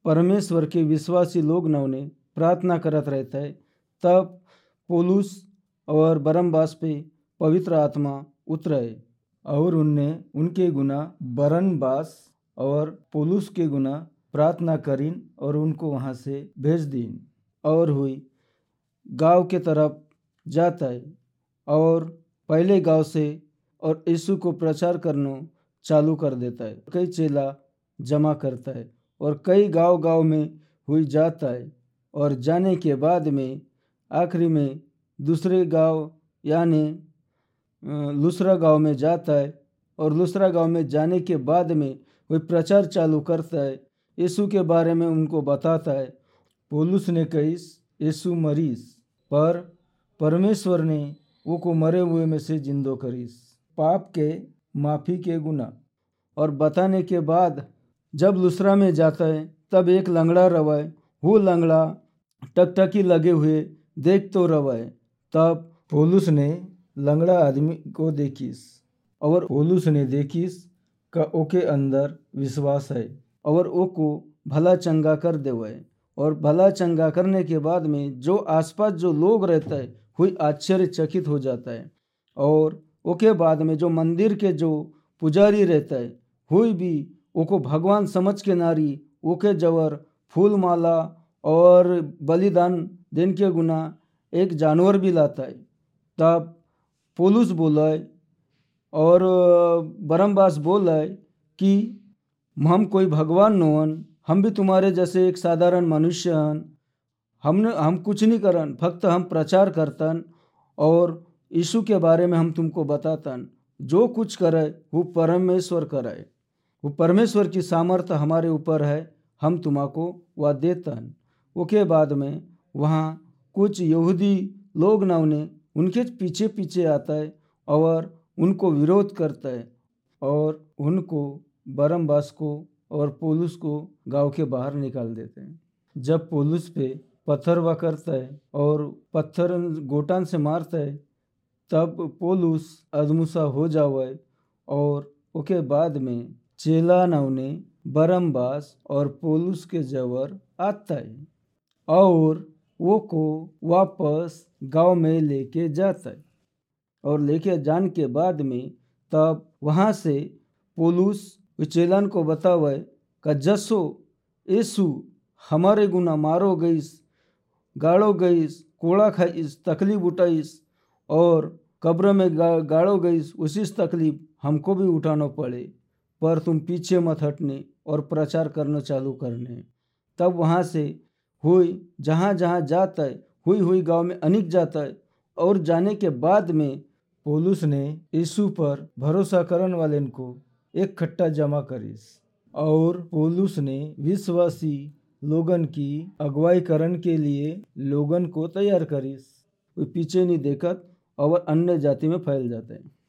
परमेश्वर के विश्वासी लोग ने प्रार्थना करत रहता है, तब पौलुस और बरनबास पे पवित्र आत्मा उतरे और उनने उनके गुना बरनबास और पौलुस के गुना प्रार्थना करीन और उनको वहाँ से भेज दीन। और हुई गांव के तरफ जाता है और पहले गांव से और यीशु को प्रचार करना चालू कर देता है। कई चेला जमा करता है और कई गांव में हुई जाता है और जाने के बाद में आखिरी में दूसरे गांव यानी लुस्रा गांव में जाता है और लुस्रा गांव में जाने के बाद में वह प्रचार चालू करता है, यीशु के बारे में उनको बताता है। पौलुस ने कहीस यीशु मरीस, पर परमेश्वर ने वो को मरे हुए में से जिंदो करीस। पाप के माफ़ी के गुना और बताने के बाद जब लुस्रा में जाता है तब एक लंगड़ा रवाए, वो लंगड़ा टकटकी लगे हुए देख तो रवाए। तब पौलुस ने लंगड़ा आदमी को देखीस और पौलुस ने देखीस का ओके अंदर विश्वास है और ओ को भला चंगा कर देवे। और भला चंगा करने के बाद में जो आसपास जो लोग रहता है हुई आश्चर्यचकित हो जाता है। और ओके बाद में जो मंदिर के जो पुजारी रहता है हुई भी ओको भगवान समझ के नारी ओके जवर फूल माला और बलिदान देने के गुना एक जानवर भी लाता है। तब पौलुस बोला है और बरनबास बोला है कि हम कोई भगवान नोहन, हम भी तुम्हारे जैसे एक साधारण मनुष्य हन, हम कुछ नहीं करन, फक्त हम प्रचार करतन और यीशु के बारे में हम तुमको बतातन। जो कुछ करे वो परमेश्वर करे, वो परमेश्वर की सामर्थ्य हमारे ऊपर है, हम तुमको वह देतन। उसके बाद में वहाँ कुछ यहूदी लोग ना उनके पीछे पीछे आता है और उनको विरोध करता है और उनको बरनबास को और पौलुस को गांव के बाहर निकाल देते हैं। जब पौलुस पे पत्थर वा करता है और पत्थर गोटान से मारता है तब पौलुस अधमुसा हो जावा है और उसके बाद में चेला ने बरनबास और पौलुस के जवर आता है और वो को वापस गांव में लेके जाता है। और लेके जाने के बाद में तब वहाँ से पौलुस चेलन को बतावे कि जसो यीशु हमारे गुना मारो गईस, गाड़ो गईस, कोड़ा खाईस, तकलीफ उठाईस और कब्र में गाड़ो गईस, उसी तकलीफ हमको भी उठाना पड़े, पर तुम पीछे मत हटने और प्रचार करना चालू करने। तब वहाँ से हुई जहाँ जहाँ जाता है हुई गांव में अनेक जाता है और जाने के बाद में पौलुस ने यीशु पर भरोसा करने वाले को एक खट्टा जमा करीस और पौलुस ने विश्वासी लोगन की अगुवाई करने के लिए लोगन को तैयार करीस। वो पीछे नहीं देखत और अन्य जाति में फैल जाते हैं।